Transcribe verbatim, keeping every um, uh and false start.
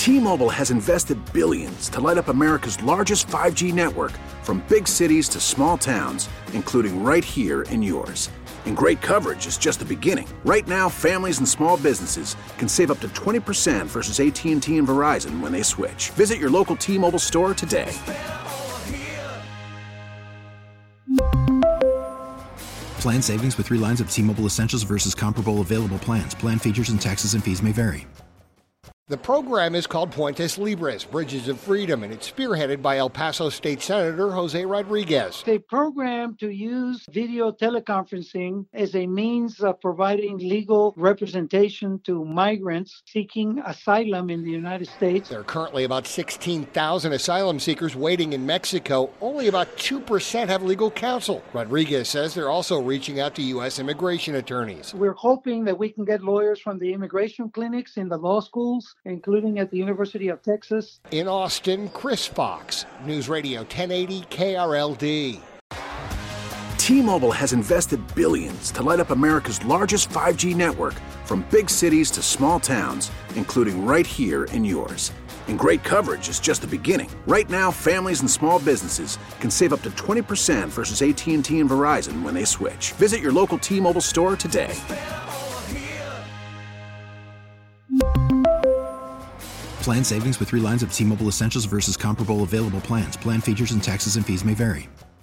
T-Mobile has invested billions to light up America's largest five G network, from big cities to small towns, including right here in yours. And great coverage is just the beginning. Right now, families and small businesses can save up to twenty percent versus A T and T and Verizon when they switch. Visit your local T-Mobile store today. Plan savings with three lines of T-Mobile Essentials versus comparable available plans. Plan features and taxes and fees may vary. The program is called Puentes Libres, Bridges of Freedom, and it's spearheaded by El Paso State Senator Jose Rodriguez. It's a program to use video teleconferencing as a means of providing legal representation to migrants seeking asylum in the United States. There are currently about sixteen thousand asylum seekers waiting in Mexico. Only about two percent have legal counsel. Rodriguez says they're also reaching out to U S immigration attorneys. We're hoping that we can get lawyers from the immigration clinics in the law schools, including at the University of Texas. In Austin, Chris Fox, News Radio ten eighty K R L D. T-Mobile has invested billions to light up America's largest five G network, from big cities to small towns, including right here in yours. And great coverage is just the beginning. Right now, families and small businesses can save up to twenty percent versus A T and T and Verizon when they switch. Visit your local T-Mobile store today. Plan savings with three lines of T-Mobile Essentials versus comparable available plans. Plan features and taxes and fees may vary.